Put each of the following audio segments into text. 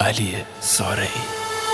علی زارعی.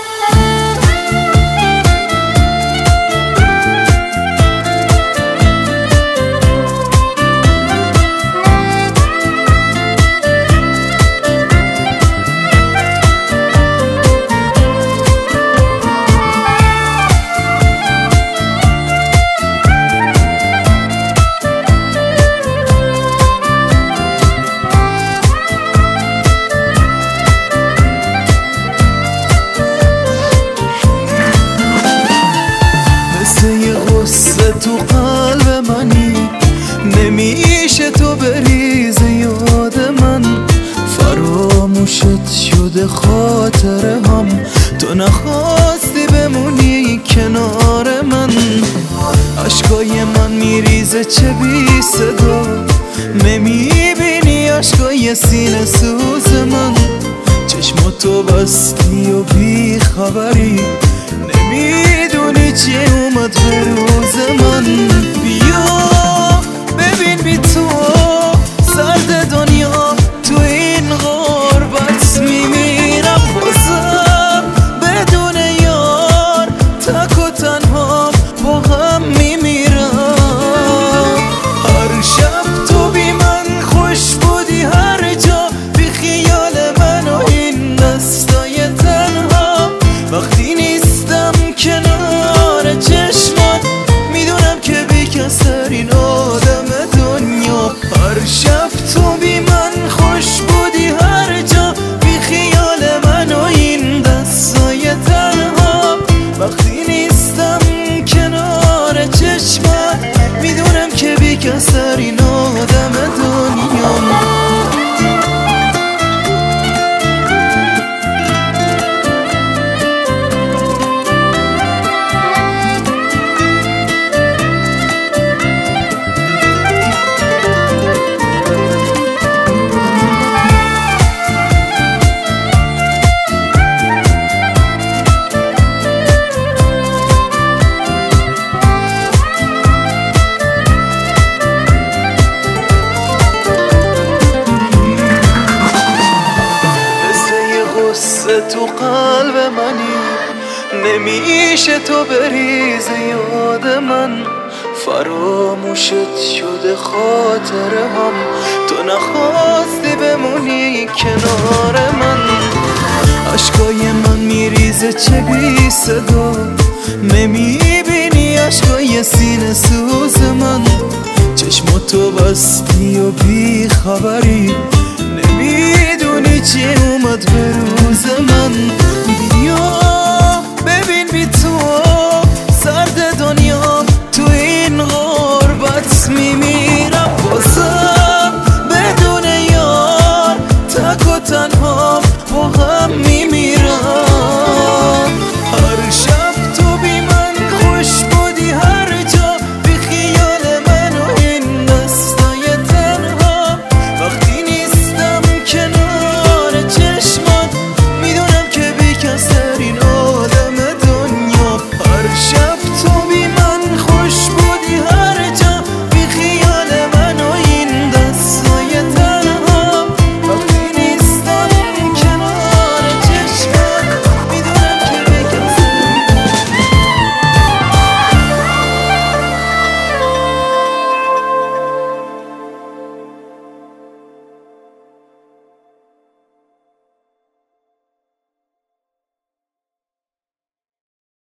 تو قلب منی نمیشه تو بریزه یاد من، فراموشت شده خاطره هم، تو نخواستی بمونی کنار من. عشقای من میریزه چه بی صدا، نمیبینی عشقای سینه سوز من. چشماتو بستی و بی خبری، نمیدونی چی اومد به روز من. بیا ببین بی تو سرد دنیا، تو این غربت میمیرم بازم بدون یار، تک و تنها با هم میمیرم. هر شب تو بی من خوش بودی، هر جا بی خیال من و این دستای تنها. وقتی نیستم کنار چشمات، میدونم که بی کسرین آدم دنیا. هر شب تو بی من خوش بودی، هر جا بی خیال من و این دستای تنها. وقتی نیستم کنار چشمات، میدونم که بی کسرین آدم دنیا. تو قلب منی نمیشه تو بریزه یاد من، فراموشت شده خاطره هم، تو نخواستی بمونی کنار من. عشقای من میریزه چه بی صدا، نمیبینی عشقای سینه سوز من. چشماتو بستی و بی خبری، نمیدونی چی اومد به روز من.